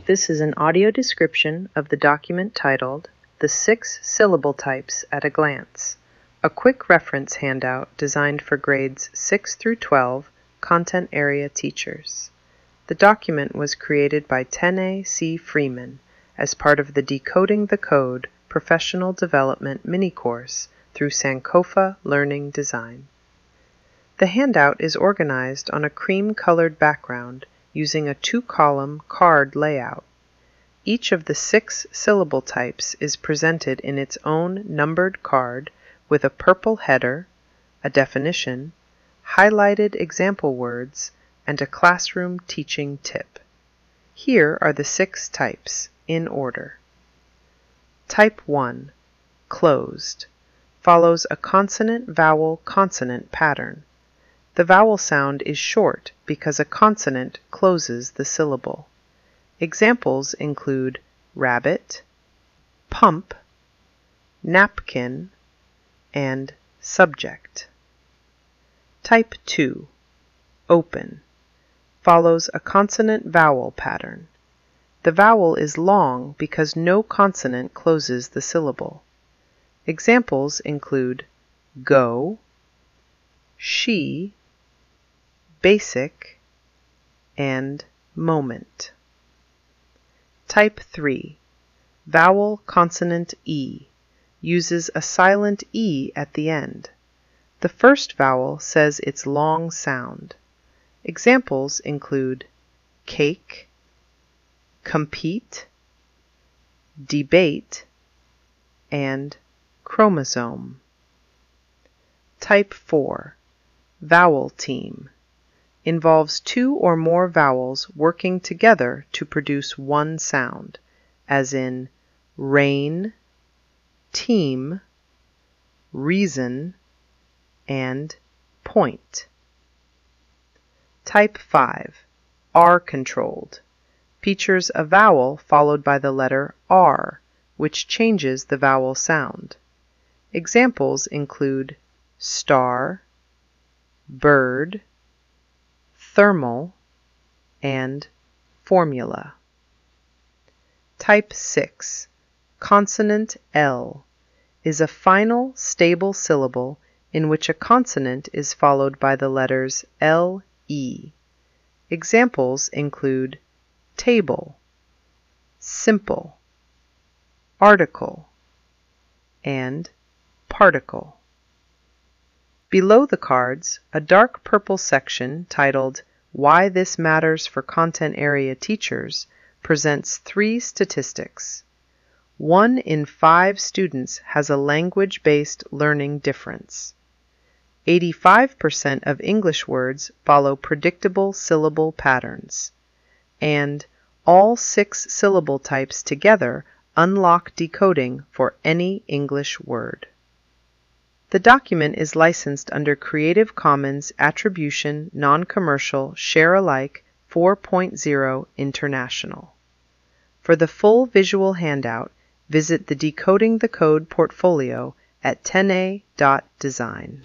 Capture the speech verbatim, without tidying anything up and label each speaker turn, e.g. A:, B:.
A: This is an audio description of the document titled The Six Syllable Types at a Glance, a quick reference handout designed for grades six through twelve content area teachers. The document was created by Tene C. Freeman as part of the Decoding the Code Professional Development mini-course through Sankofa Learning Design. The handout is organized on a cream-colored background using a two-column card layout. Each of the six syllable types is presented in its own numbered card with a purple header, a definition, highlighted example words, and a classroom teaching tip. Here are the six types, in order. Type one, closed, follows a consonant-vowel-consonant pattern. The vowel sound is short because a consonant closes the syllable. Examples include rabbit, pump, napkin, and subject. Type two, open, follows a consonant-vowel pattern. The vowel is long because no consonant closes the syllable. Examples include go, she, basic, and moment. Type three, vowel consonant E, uses a silent E at the end. The first vowel says its long sound. Examples include cake, compete, debate, and chromosome. Type four, vowel team, involves two or more vowels working together to produce one sound, as in rain, team, reason, and point. Type five, R-controlled, features a vowel followed by the letter R, which changes the vowel sound. Examples include star, bird, thermal, and formula. Type six, consonant L, is a final stable syllable in which a consonant is followed by the letters L, E. Examples include table, simple, article, and particle. Below the cards, a dark purple section titled Why This Matters for Content Area Teachers presents three statistics. One in five students has a language-based learning difference. eighty-five percent of English words follow predictable syllable patterns. And all six syllable types together unlock decoding for any English word. The document is licensed under Creative Commons Attribution Non-Commercial Share-alike four point oh International. For the full visual handout, visit the Decoding the Code portfolio at tene dot design.